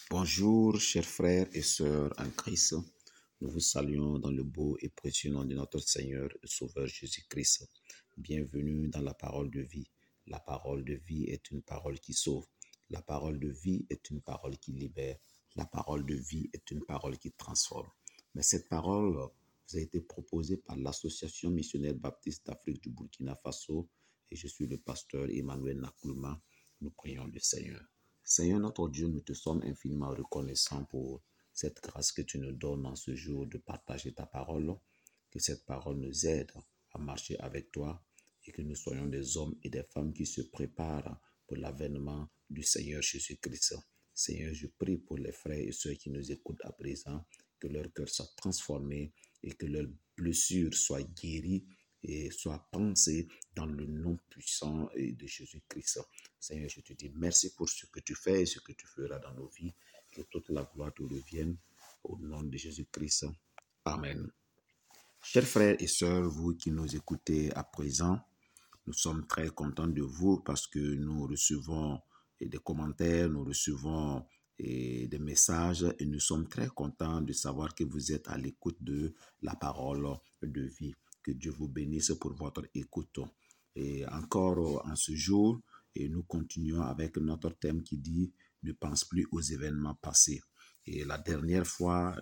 Bonjour, chers frères et sœurs en Christ. Nous vous saluons dans le beau et précieux nom de notre Seigneur et Sauveur Jésus-Christ. Bienvenue dans la parole de vie. La parole de vie est une parole qui sauve. La parole de vie est une parole qui libère. La parole de vie est une parole qui transforme. Mais cette parole vous a été proposée par l'Association missionnaire baptiste d'Afrique du Burkina Faso et je suis le pasteur Emmanuel Nakoulma. Nous prions le Seigneur. Seigneur notre Dieu, nous te sommes infiniment reconnaissants pour cette grâce que tu nous donnes en ce jour de partager ta parole, que cette parole nous aide à marcher avec toi et que nous soyons des hommes et des femmes qui se préparent pour l'avènement du Seigneur Jésus-Christ. Seigneur, je prie pour les frères et sœurs qui nous écoutent à présent, que leur cœur soit transformé et que leurs blessures soient guéries et soient pensées dans le nom puissant de Jésus-Christ. Seigneur, je te dis merci pour ce que tu fais et ce que tu feras dans nos vies. Que toute la gloire te revienne au nom de Jésus-Christ. Amen. Chers frères et sœurs, vous qui nous écoutez à présent, nous sommes très contents de vous parce que nous recevons des commentaires, nous recevons des messages et nous sommes très contents de savoir que vous êtes à l'écoute de la parole de vie. Que Dieu vous bénisse pour votre écoute. Et encore en ce jour, et nous continuons avec notre thème qui dit « Ne pense plus aux événements passés ». Et la dernière fois,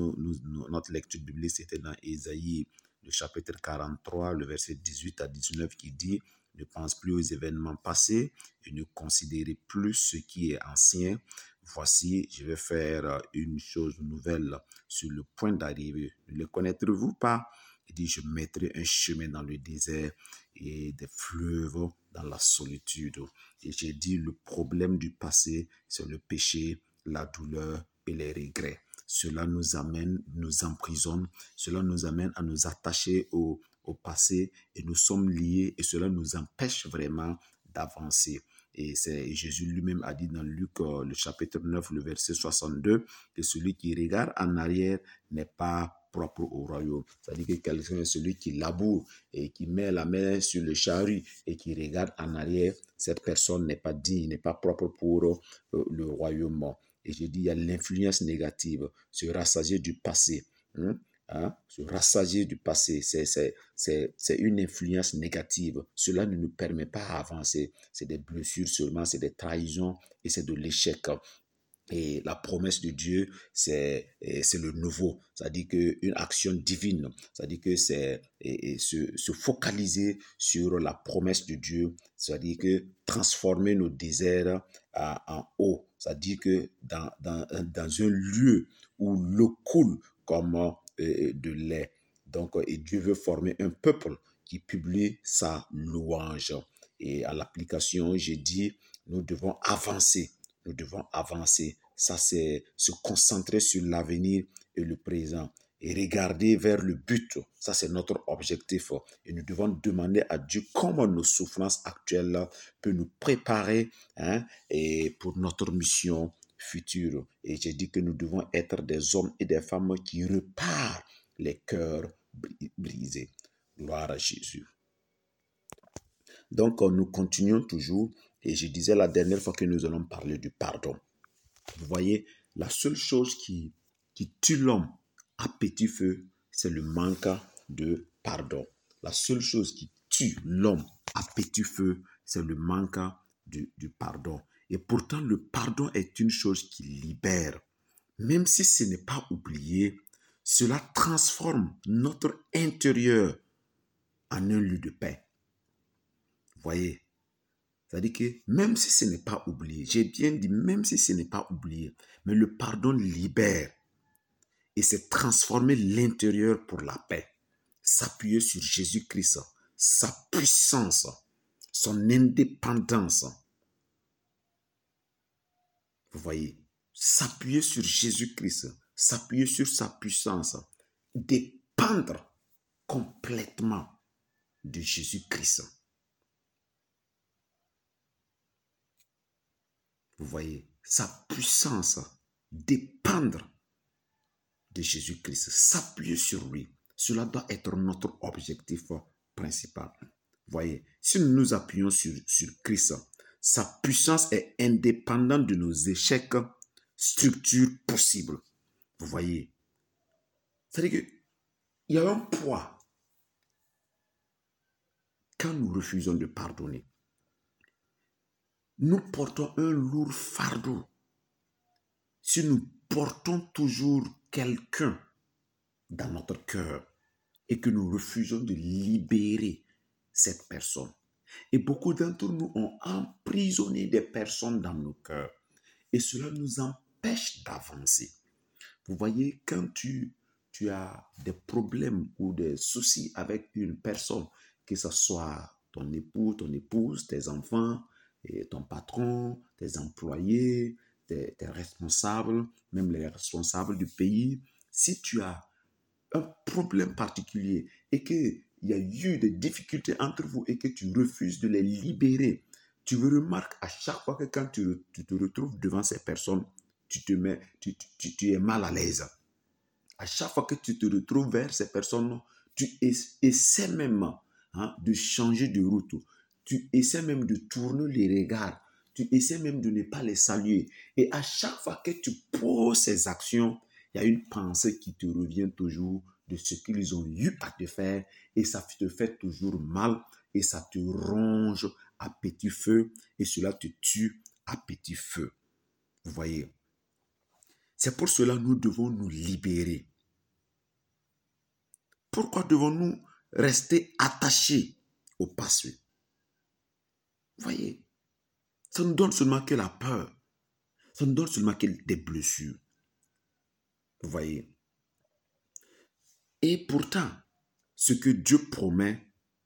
notre lecture biblique, c'était dans Ésaïe, le chapitre 43, le verset 18 à 19 qui dit « Ne pense plus aux événements passés et ne considérez plus ce qui est ancien. Voici, je vais faire une chose nouvelle sur le point d'arriver. Ne le connaîtrez-vous pas ?» Il dit « Je mettrai un chemin dans le désert et des fleuves dans la solitude. » Et j'ai dit, le problème du passé, c'est le péché, la douleur et les regrets. Cela nous amène, nous emprisonne, cela nous amène à nous attacher au passé et nous sommes liés et cela nous empêche vraiment d'avancer. Et c'est Jésus lui-même a dit dans Luc, le chapitre 9, le verset 62, que celui qui regarde en arrière n'est pas propre au royaume. C'est-à-dire que quelqu'un est celui qui laboure et qui met la main sur le charrue et qui regarde en arrière, cette personne n'est pas digne, n'est pas propre pour le royaume. Et je dis, il y a l'influence négative, se rassasier du passé. Se rassasier du passé, c'est une influence négative. Cela ne nous permet pas d'avancer. C'est des blessures seulement, c'est des trahisons et c'est de l'échec. Et la promesse de Dieu, c'est le nouveau. C'est-à-dire qu'une action divine, c'est-à-dire que c'est se focaliser sur la promesse de Dieu, c'est-à-dire que transformer nos déserts en eau. C'est-à-dire que dans un lieu où l'eau coule comme de lait. Donc, et Dieu veut former un peuple qui publie sa louange. Et à l'application, j'ai dit, nous devons avancer. Nous devons avancer. Ça, c'est se concentrer sur l'avenir et le présent et regarder vers le but. Ça, c'est notre objectif. Et nous devons demander à Dieu comment nos souffrances actuelles peuvent nous préparer et pour notre mission future. Et j'ai dit que nous devons être des hommes et des femmes qui réparent les cœurs brisés. Gloire à Jésus. Donc, nous continuons toujours. Et je disais la dernière fois que nous allons parler du pardon. Vous voyez, la seule chose qui tue l'homme à petit feu, c'est le manque de pardon. La seule chose qui tue l'homme à petit feu, c'est le manque du pardon. Et pourtant, le pardon est une chose qui libère. Même si ce n'est pas oublié, cela transforme notre intérieur en un lieu de paix. Vous voyez? C'est-à-dire que même si ce n'est pas oublié, j'ai bien dit même si ce n'est pas oublié, mais le pardon libère et c'est transformer l'intérieur pour la paix. S'appuyer sur Jésus-Christ, sa puissance, son indépendance. Vous voyez, s'appuyer sur Jésus-Christ, s'appuyer sur sa puissance, dépendre complètement de Jésus-Christ. Vous voyez, sa puissance, dépendre de Jésus-Christ, s'appuyer sur lui. Cela doit être notre objectif principal. Vous voyez, si nous nous appuyons sur Christ, sa puissance est indépendante de nos échecs, structure possible. Vous voyez? C'est-à-dire qu'il y a un poids quand nous refusons de pardonner. Nous portons un lourd fardeau si nous portons toujours quelqu'un dans notre cœur et que nous refusons de libérer cette personne. Et beaucoup d'entre nous ont emprisonné des personnes dans nos cœurs et cela nous empêche d'avancer. Vous voyez, quand tu as des problèmes ou des soucis avec une personne, que ce soit ton époux, ton épouse, tes enfants, et ton patron, tes employés, tes responsables, même les responsables du pays, si tu as un problème particulier et qu'il y a eu des difficultés entre vous et que tu refuses de les libérer, tu remarques à chaque fois que quand tu te retrouves devant ces personnes, tu es mal à l'aise. À chaque fois que tu te retrouves vers ces personnes, tu essaies même de changer de route. Tu essaies même de tourner les regards. Tu essaies même de ne pas les saluer. Et à chaque fois que tu poses ces actions, il y a une pensée qui te revient toujours de ce qu'ils ont eu à te faire et ça te fait toujours mal et ça te ronge à petit feu et cela te tue à petit feu. Vous voyez? C'est pour cela que nous devons nous libérer. Pourquoi devons-nous rester attachés au passé? Vous voyez, ça nous donne seulement que la peur. Ça nous donne seulement que des blessures. Vous voyez. Et pourtant, ce que Dieu promet,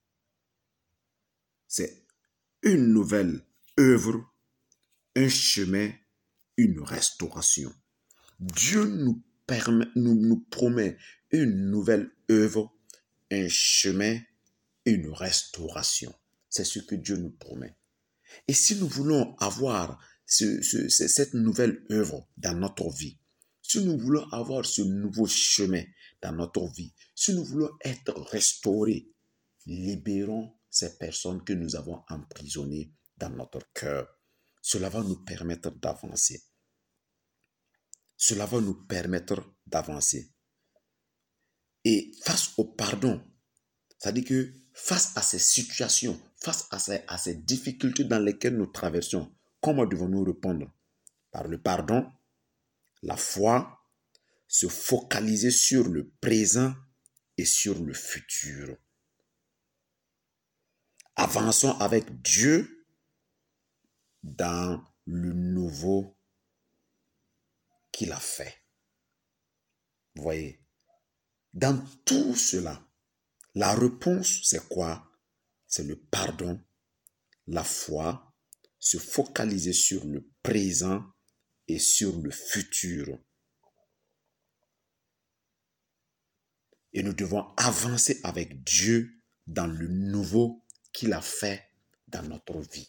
c'est une nouvelle œuvre, un chemin, une restauration. Dieu nous promet une nouvelle œuvre, un chemin, une restauration. C'est ce que Dieu nous promet. Et si nous voulons avoir cette nouvelle œuvre dans notre vie, si nous voulons avoir ce nouveau chemin dans notre vie, si nous voulons être restaurés, libérons ces personnes que nous avons emprisonnées dans notre cœur. Cela va nous permettre d'avancer. Cela va nous permettre d'avancer. Et face au pardon, c'est-à-dire que face à ces situations, face à ces difficultés dans lesquelles nous traversons, comment devons-nous répondre? Par le pardon, la foi, se focaliser sur le présent et sur le futur. Avançons avec Dieu dans le nouveau qu'il a fait. Vous voyez, dans tout cela, la réponse, c'est quoi? C'est le pardon, la foi, se focaliser sur le présent et sur le futur. Et nous devons avancer avec Dieu dans le nouveau qu'il a fait dans notre vie.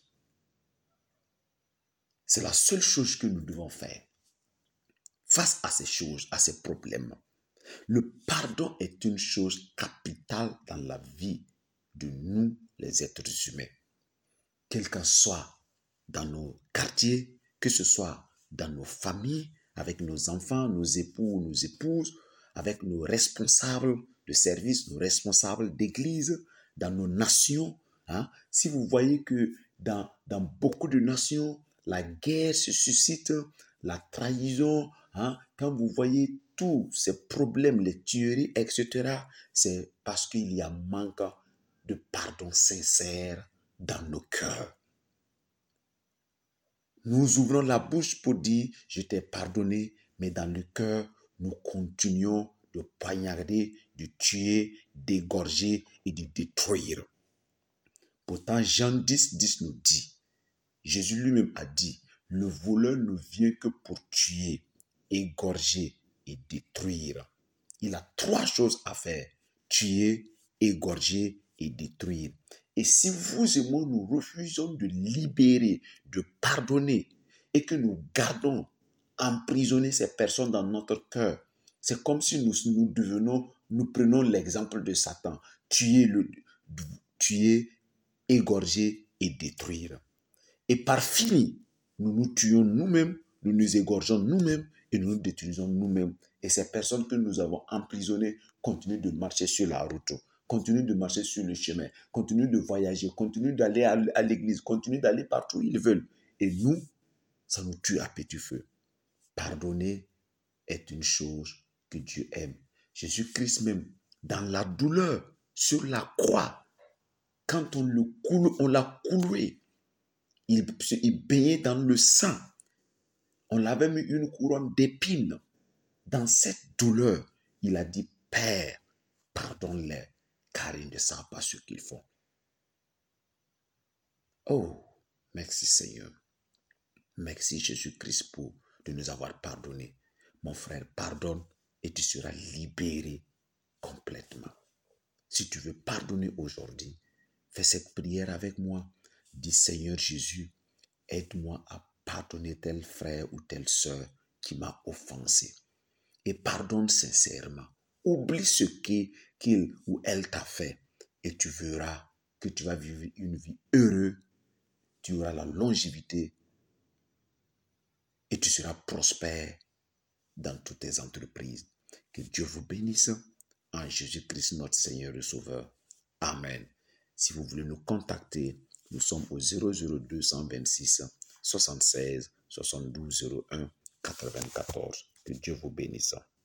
C'est la seule chose que nous devons faire face à ces choses, à ces problèmes. Le pardon est une chose capitale dans la vie de nous, les êtres humains. Quel qu'en soit dans nos quartiers, que ce soit dans nos familles, avec nos enfants, nos époux, nos épouses, avec nos responsables de service, nos responsables d'église, dans nos nations. Si vous voyez que dans beaucoup de nations, la guerre se suscite, la trahison, quand vous voyez tous ces problèmes, les tueries, etc., c'est parce qu'il y a manque de pardon sincère dans nos cœurs. Nous ouvrons la bouche pour dire « je t'ai pardonné », mais dans le cœur, nous continuons de poignarder, de tuer, d'égorger et de détruire. Pourtant, Jean 10 nous dit, Jésus lui-même a dit, le voleur ne vient que pour tuer, égorger et détruire. Il a 3 choses à faire, tuer, égorger et détruire. Et si vous et moi, nous refusons de libérer, de pardonner et que nous gardons emprisonner ces personnes dans notre cœur, c'est comme si nous prenons l'exemple de Satan, tuer, égorger et détruire. Et par fini, nous nous tuons nous-mêmes nous nous égorgeons nous-mêmes et nous nous détruisons nous-mêmes. Et ces personnes que nous avons emprisonnées continuent de marcher sur la route, continuent de marcher sur le chemin, continuent de voyager, continuent d'aller à l'église, continuent d'aller partout où ils veulent. Et nous, ça nous tue à petit feu. Pardonner est une chose que Dieu aime. Jésus-Christ même, dans la douleur, sur la croix, quand on l'a coulé, il baignait dans le sang. On l'avait mis une couronne d'épines. Dans cette douleur, il a dit, Père, pardonne-les, car ils ne savent pas ce qu'ils font. Oh, merci Seigneur. Merci Jésus-Christ de nous avoir pardonné. Mon frère, pardonne et tu seras libéré complètement. Si tu veux pardonner aujourd'hui, fais cette prière avec moi. Dis Seigneur Jésus, aide-moi à pardonner tel frère ou telle sœur qui m'a offensé. Et pardonne sincèrement. Oublie ce qu'il ou elle t'a fait. Et tu verras que tu vas vivre une vie heureuse. Tu auras la longévité. Et tu seras prospère dans toutes tes entreprises. Que Dieu vous bénisse. En Jésus-Christ, notre Seigneur et Sauveur. Amen. Si vous voulez nous contacter, nous sommes au 00226 76 72 01 94. Que Dieu vous bénisse.